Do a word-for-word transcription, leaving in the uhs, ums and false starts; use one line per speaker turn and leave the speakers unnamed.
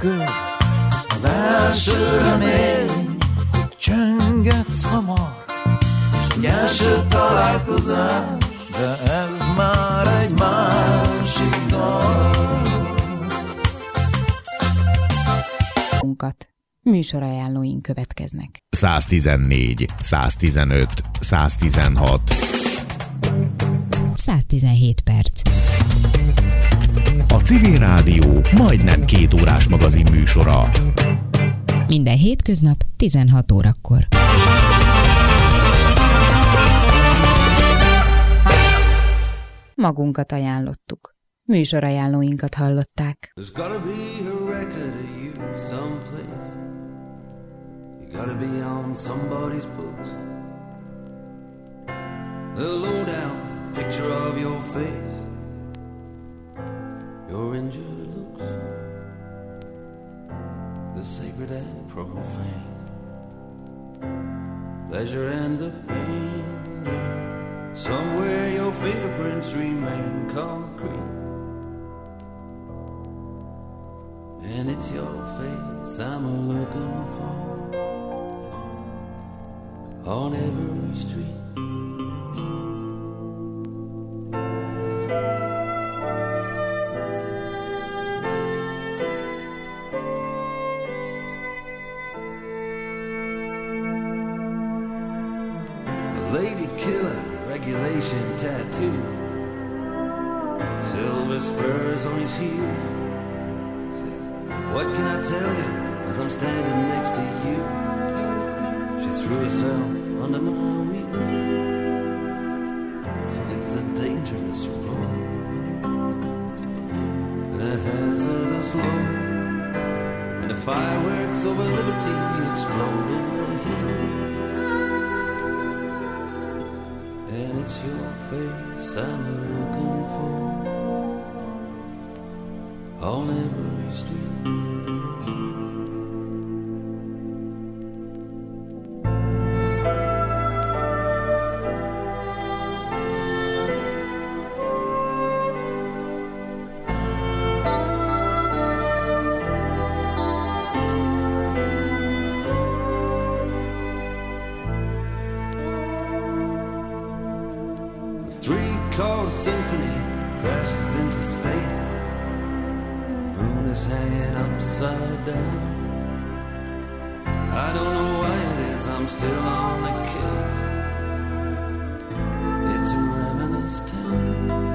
kör, az első remény, hogy csöngetsz hamar, s első találkozás, de ez már egy másik dal.
Műsorajánlóink következnek.
száztizennégy, száztizenöt, száztizenhat.
száztizenhét perc.
A Civil Rádió majdnem két órás magazin műsora.
Minden hétköznap tizenhat órakor. Magunkat ajánlottuk. Műsorajánlóinkat hallották.
There's gotta be a record of you someplace. You gotta be on somebody's books. The low-down picture of your face, your injured looks, the sacred and profane, pleasure and the pain, yeah. Somewhere your fingerprints remain concrete, and it's your face I'm a-looking for on every street. A lady killer regulation tattoo, silver spurs on his heels. What can I tell you as I'm standing next to you? She threw herself under my wheels. It's a dangerous road and a hazardous load, and the fireworks over liberty explode in the heat. And it's your face I'm looking for on every street. Three-chord symphony crashes into space. The moon is hanging upside down. I don't know why it is I'm still on the case. It's a ravenous town.